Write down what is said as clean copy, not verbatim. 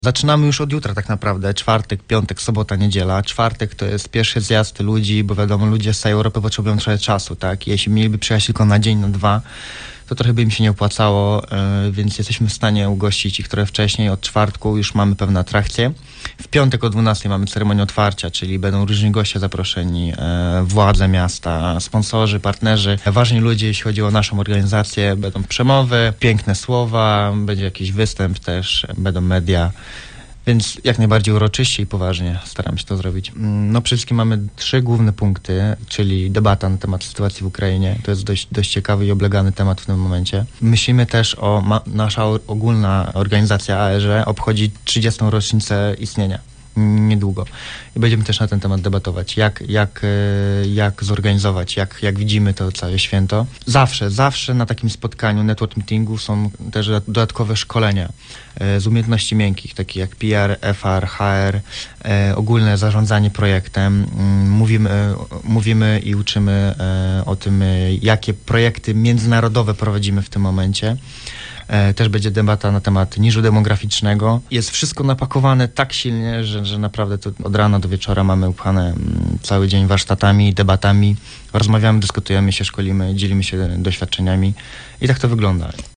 Zaczynamy już od jutra tak naprawdę, czwartek, piątek, sobota, niedziela. Czwartek to jest pierwszy zjazd ludzi, bo wiadomo, ludzie z całej Europy potrzebują trochę czasu, tak? Jeśli mieliby przyjechać tylko na dzień, na dwa, to trochę by im się nie opłacało, więc jesteśmy w stanie ugościć ich trochę wcześniej. Od czwartku już mamy pewne atrakcje. W piątek o 12 mamy ceremonię otwarcia, czyli będą różni goście zaproszeni, władze miasta, sponsorzy, partnerzy, ważni ludzie, jeśli chodzi o naszą organizację. Będą przemowy, piękne słowa, będzie jakiś występ też, będą media. Więc jak najbardziej uroczyście i poważnie staram się to zrobić. No przede wszystkim mamy 3 główne punkty, czyli debata na temat sytuacji w Ukrainie. To jest dość ciekawy i oblegany temat w tym momencie. Myślimy też nasza ogólna organizacja AEŻ obchodzi 30. rocznicę istnienia. Niedługo. I będziemy też na ten temat debatować, jak zorganizować, jak widzimy to całe święto. Zawsze na takim spotkaniu, network meetingu są też dodatkowe szkolenia z umiejętności miękkich, takie jak PR, FR, HR, ogólne zarządzanie projektem. Mówimy i uczymy o tym, jakie projekty międzynarodowe prowadzimy w tym momencie. Też będzie debata na temat niżu demograficznego. Jest wszystko napakowane tak silnie, że naprawdę to od rana do wieczora mamy upchane cały dzień warsztatami, debatami. Rozmawiamy, dyskutujemy się, szkolimy, dzielimy się doświadczeniami i tak to wygląda.